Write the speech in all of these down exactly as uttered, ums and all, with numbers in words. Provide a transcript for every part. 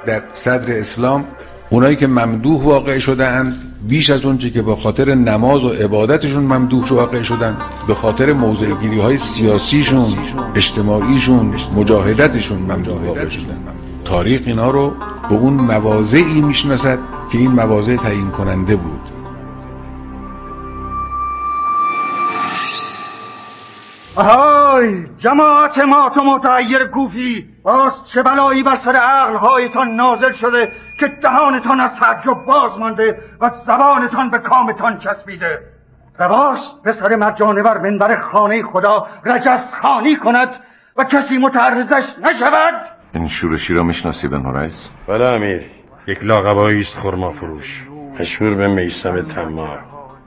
در صدر اسلام اونایی که ممدوح واقع شدند بیش از اون چی که به خاطر نماز و عبادتشون ممدوح واقع شدن، به خاطر موضع‌گیری های سیاسیشون، اجتماعیشون، مجاهدتشون ممدوح واقع شدن. تاریخ اینا رو به اون مواضعی میشناسد که این مواضع تعیین کننده بود. آهای جماعت ما تو متعیر کوفی، باز چه بلایی بر سر عقلهایتان نازل شده که دهانتان از تعجب باز مانده و زبانتان به کامتان چسبیده؟ رواست به سر مرجانه بر منبر خانه خدا رجس خانی کند و کسی متعرضش نشود؟ این شورشی را میشناسی بن حریث؟ بله امیر، یک لاقبایی است خرما فروش، مشهور به میثم تمار.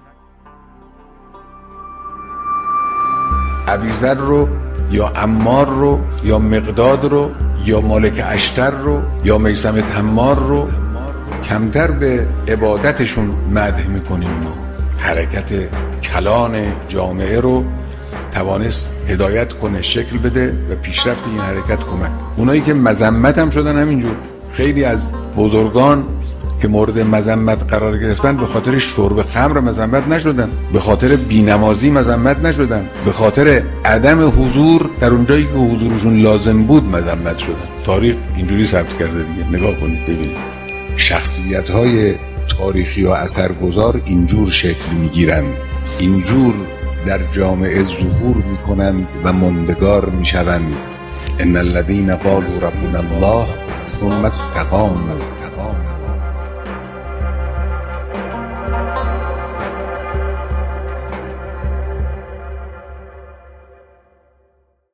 ابیذر رو یا عمار رو یا مقداد رو یا مالک اشتر رو یا میثم تمار رو کمتر به عبادتشون مدح میکنیم. ما حرکت کلان جامعه رو توانست هدایت کنه، شکل بده و پیشرفت این حرکت کمک. اونایی که مذمت هم شدن همینجور، خیلی از بزرگان که مورد مذمت قرار گرفتن به خاطر شرب خمر مذمت نشدن، به خاطر بینمازی مذمت نشدن، به خاطر عدم حضور در اونجایی که حضورشون لازم بود مذمت شدن. تاریخ اینجوری ثبت کرده دیگه. نگاه کنید ببینید شخصیت‌های تاریخی و اثرگذار اینجور شکل میگیرند، اینجور در جامعه ظهور میکنند و ماندگار میشوند. ان الذين قالوا ربنا الله ثم استقاموا